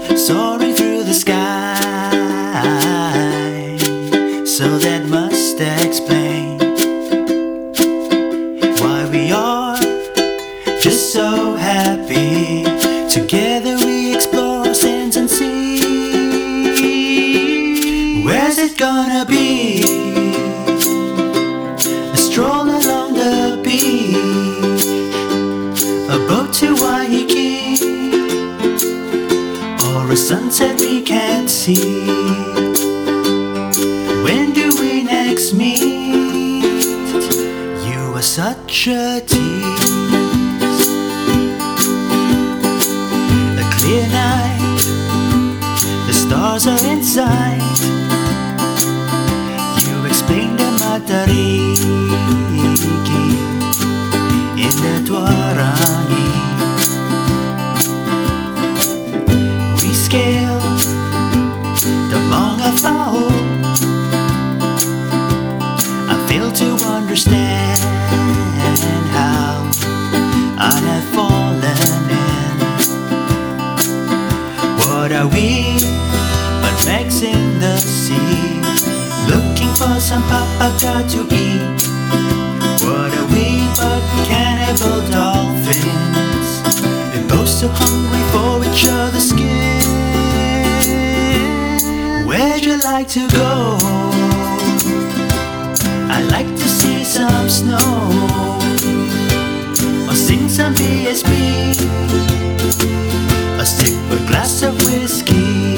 soaring through the sky. So that must explain why we are just so happy. Together we explore sands and seas. Where's it gonna be? A stroll along the beach, a boat to Waikiki, or a sunset we can't see. When do we next meet? You are such a tease. A clear night, the stars are in sight. You explained the Matariki in the Tuarangi. We scale the Maunga Fao. I fail to understand how I have fallen in. What are we but wrecks in the sea, looking for some papaga to eat? What are we but cannibal dolphins? We're both so hungry for each other's skin. Where'd you like to go? I'd like to see some snow, or sing some BSB, or sip a glass of whiskey.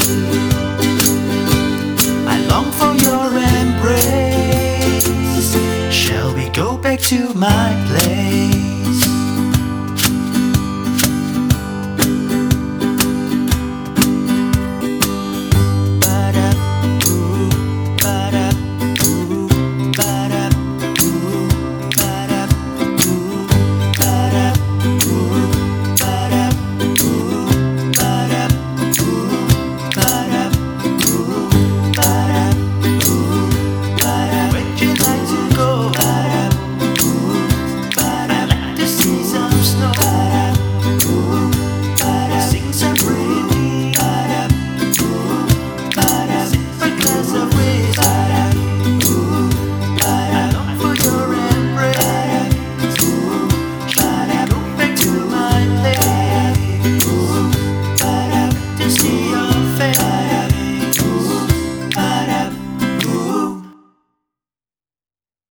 I long for your embrace. Shall we go back to my